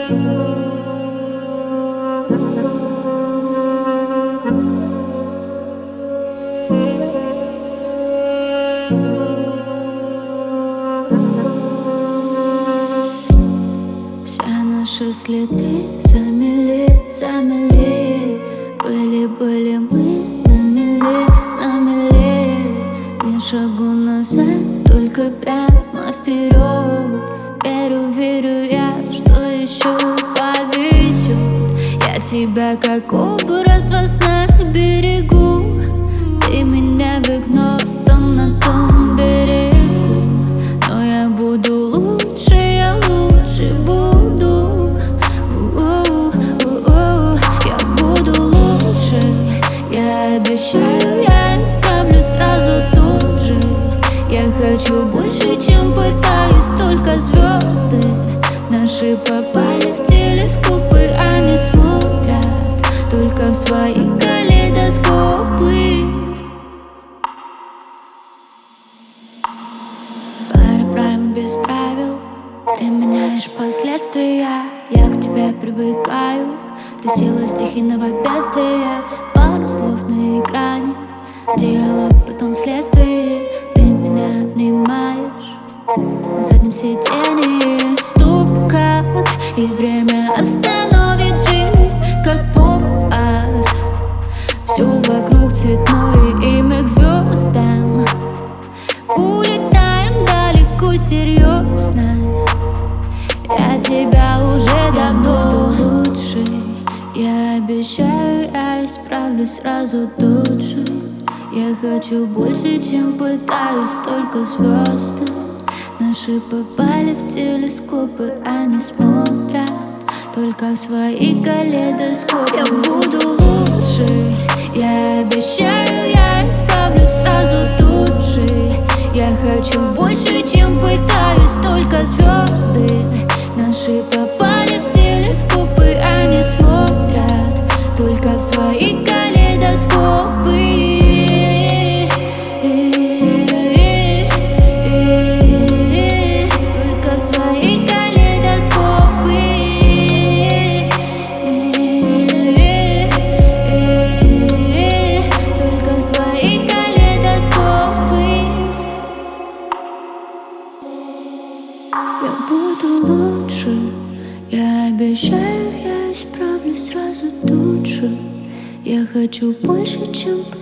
Все наши следы замели. Были мы на мели. Ни шагу назад, только прямо вперед. Верю я, что еще повезет. Я тебя как образ во снах берегу. Ты меня в игнором на том берегу. Но я буду лучше, я лучше буду. Я буду лучше, я обещаю, я исправлю сразу тут же. Я хочу больше, чем пытаюсь, только звезды наши попали в телескопы, они смотрят только в свои калейдоскопы. Пара правил без правил, ты меняешь последствия. Я к тебе привыкаю, ты сила стихийного бедствия. Пару слов на экране, диалог, потом следствие. Ты меня обнимаешь, на заднем сиденье стук-кар. И время остановит жизнь, как поп-арт. Все вокруг цветное, и мы к звездам улетаем далеко, серьезно. Я тебя уже давно лучше. Я обещаю, я исправлю сразу тут же. Я хочу больше, чем пытаюсь, только звезды наши попали в телескопы, они смотрят только в свои калейдоскопы. Я буду лучше, я обещаю, я исправлю сразу тут же. Я хочу больше, чем пытаюсь, только звезды наши попали в телескопы, они смотрят только в свои калейдоскопы. Только в свои калейдоскопы. Только в свои калейдоскопы. Я буду лучше, я обещаю, я исправлю сразу тут же. Я хочу больше, чем